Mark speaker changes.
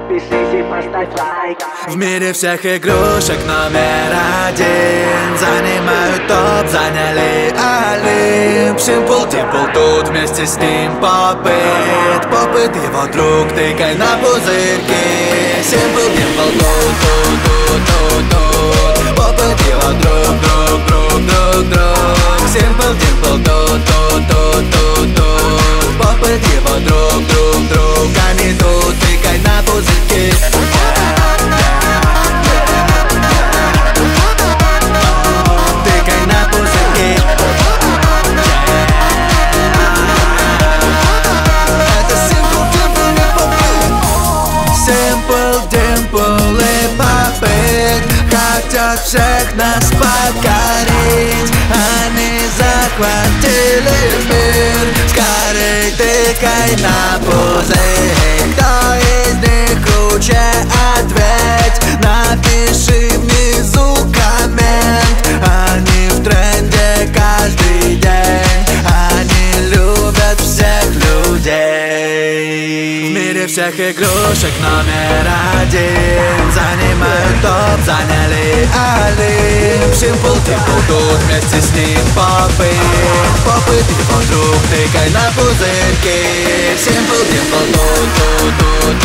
Speaker 1: подпишись и поставь лайк.
Speaker 2: В мире всех игрушек номер один занимают топ, заняли Олимп. Simple Dimple тут вместе с ним Попыт его друг, тыкай на пузырьки. Simple Dimple тут Попыт его друг. Simple Dimple тут Попыт его друг. Они тут, тыкай на пузырьки. Хотят всех нас покорить, они захватили мир. Скорей тыкай на пузырь, кто из них круче, ответь. Напиши внизу коммент. Они в тренде каждый день, они любят всех людей. В мире всех игрушек номер один занимают топ, заняли Олимп. Simple Dimple тут вместе с ним Попыт его друг, тыкай на пузырьки. Simple Dimple тут